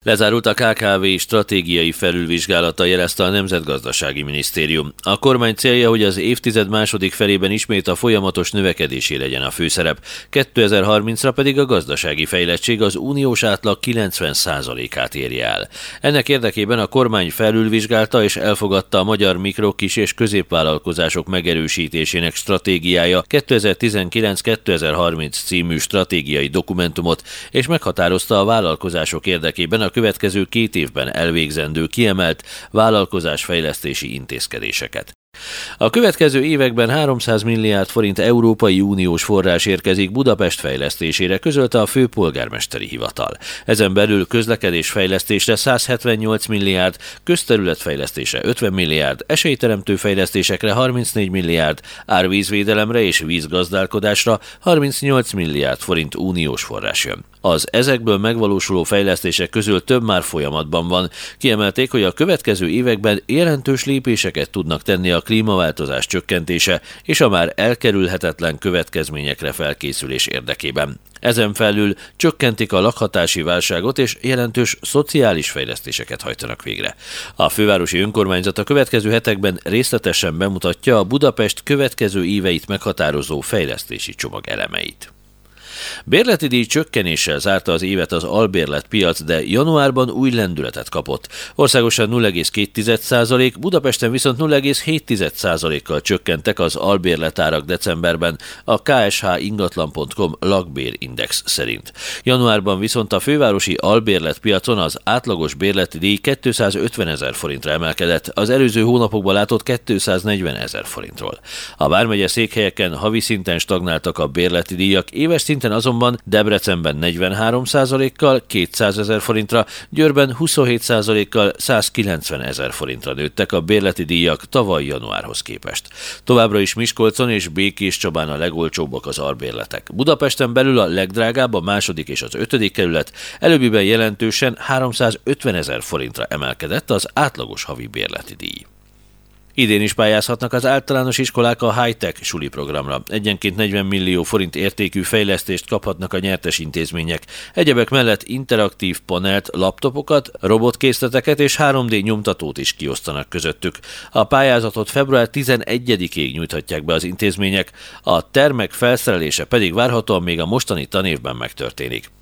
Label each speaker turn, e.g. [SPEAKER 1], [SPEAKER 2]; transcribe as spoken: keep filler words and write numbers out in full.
[SPEAKER 1] Lezárult a ká ká vé stratégiai felülvizsgálata, jelezte a Nemzetgazdasági Minisztérium. A kormány célja, hogy az évtized második felében ismét a folyamatos növekedésé legyen a főszerep, kétezer-harmincra pedig a gazdasági fejlettség az uniós átlag kilencven százalékát érje el. Ennek érdekében a kormány felülvizsgálta és elfogadta a magyar mikro-, kis- és középvállalkozások megerősítésének stratégiája kétezer-tizenkilenc kétezer-harminc című stratégiai dokumentumot, és meghatározta a vállalkozások érdekében a következő két évben elvégzendő kiemelt vállalkozásfejlesztési intézkedéseket. A következő években háromszáz milliárd forint Európai Uniós forrás érkezik Budapest fejlesztésére, közölte a főpolgármesteri hivatal. Ezen belül közlekedésfejlesztésre száz hetvennyolc milliárd, közterületfejlesztésre ötven milliárd, esélyteremtő fejlesztésekre harmincnégy milliárd, árvízvédelemre és vízgazdálkodásra harmincnyolc milliárd forint uniós forrás jön. Az ezekből megvalósuló fejlesztések közül több már folyamatban van. Kiemelték, hogy a következő években jelentős lépéseket tudnak tenni a klímaváltozás csökkentése és a már elkerülhetetlen következményekre felkészülés érdekében. Ezen felül csökkentik a lakhatási válságot és jelentős szociális fejlesztéseket hajtanak végre. A fővárosi önkormányzat a következő hetekben részletesen bemutatja a Budapest következő éveit meghatározó fejlesztési csomag elemeit. Bérleti díj csökkenéssel zárta az évet az albérlet piac, de januárban új lendületet kapott. Országosan nulla egész két százalék, Budapesten viszont nulla egész hét százalékkal csökkentek az albérletárak decemberben, a ká es há ingatlan pont com lakbérindex szerint. Januárban viszont a fővárosi albérletpiacon az átlagos bérleti díj kétszázötven ezer forintra emelkedett, az előző hónapokban látott kétszáznegyven ezer forintról. A vármegye székhelyeken havi szinten stagnáltak a bérleti díjak, éves szinten azonban Debrecenben negyvenhárom százalékkal kétszázezer forintra, Győrben huszonhét százalékkal százkilencven ezer forintra nőttek a bérleti díjak tavaly januárhoz képest. Továbbra is Miskolcon és Békéscsabán a legolcsóbbak az albérletek. Budapesten belül a legdrágább a második és az ötödik kerület, előbbiben jelentősen háromszázötven ezer forintra emelkedett az átlagos havi bérleti díj. Idén is pályázhatnak az általános iskolák a high-tech suli programra. Egyenként negyven millió forint értékű fejlesztést kaphatnak a nyertes intézmények. Egyebek mellett interaktív panelt, laptopokat, robotkészleteket és három dé nyomtatót is kiosztanak közöttük. A pályázatot február tizenegyedikéig nyújthatják be az intézmények, a termek felszerelése pedig várhatóan még a mostani tanévben megtörténik.